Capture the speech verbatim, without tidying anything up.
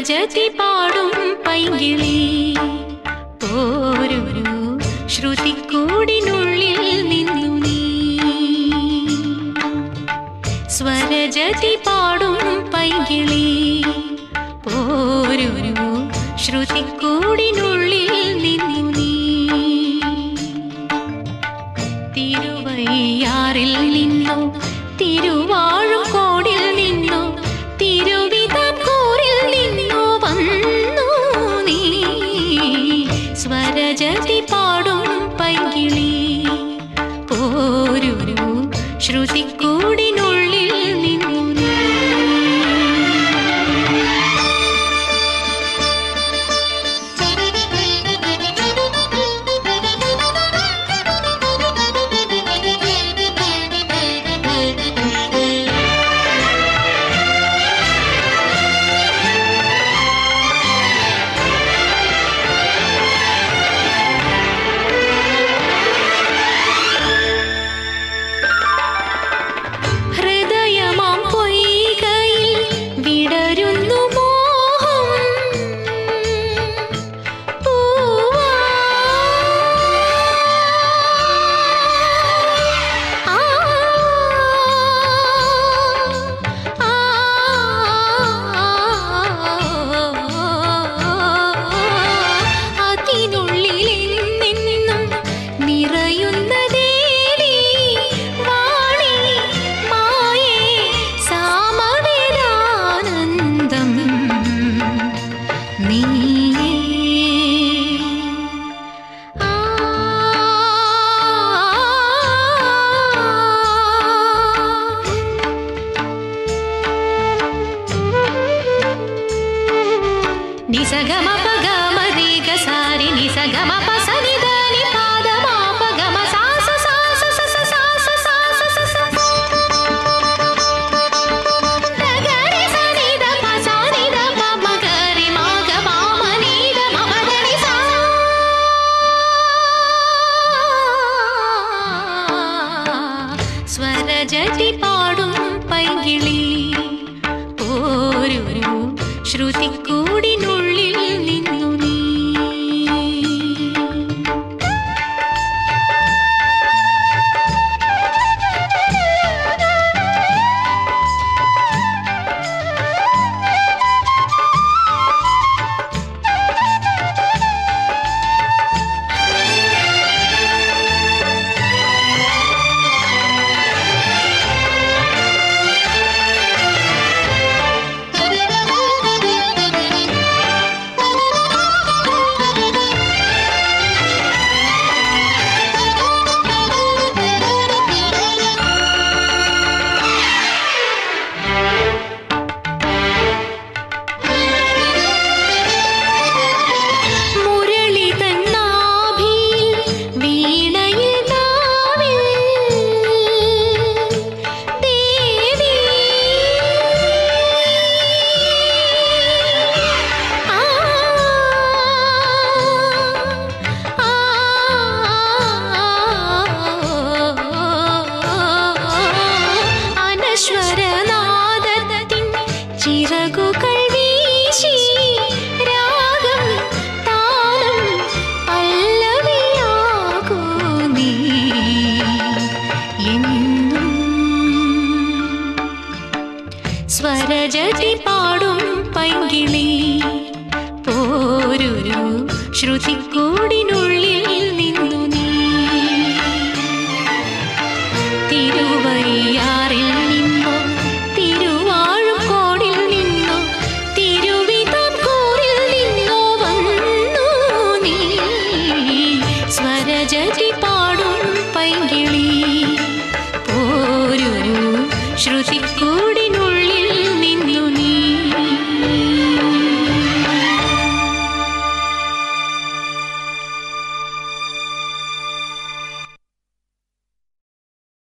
സ്വരജതി പാടും പൈങ്കിളി ഓരൊരു ശ്രുതിക്കൂടിനുള്ളിൽ നിന്നു നീ സ്വരജതി പാടും പൈങ്കിളി ഓരൊരു ശ്രുതിക്കൂടിനുള്ളിൽ നിന്നു നീ തിരുവയ്യാറിൽ നിന്നോ തിരുവാഴുകോടിൽ നിന്നോ തിരുവിതാംകൂറിൽ നിന്നോ വന്നു നീ സ്വരജതി പാടും പൈങ്കിളി ഓരൊരു ശ്രുതിക്കൂടിനുള്ളിൽ നിന്നു നീ నిసగమ పగమ రేగ సారి నిసగమ పసని దని పాద మా పగమ సాస సాస సస సాస సాస సస దగరి సని ద పసని ద పమ గరి మా గ పామ ని ద మమ గరి సా സ്വരജതി പാടും പൈങ്കിളി ഓരൊരു ശ്രുതിക്കൂടിനുള്ളിൽ നിന്നു നീ ചിറകുകൾ വീശി രാഗം താളം പല്ലവിയാകൂ നീ എന്നും സ്വരജതി പാടും പൈങ്കിളി ഓരൊരു ശ്രുതിക്കൂടിനുള്ളിൽ നിന്നു നീ തിരുവയ്യാറിൽ നിന്നോ തിരുവാഴുകോടിൽ നിന്നോ തിരുവിതാംകൂറിൽ നിന്നോ വന്നു നീ സ്വരജതി പാടും പൈങ്കിളി ഓരൊരു ശ്രുതിക്കൂടി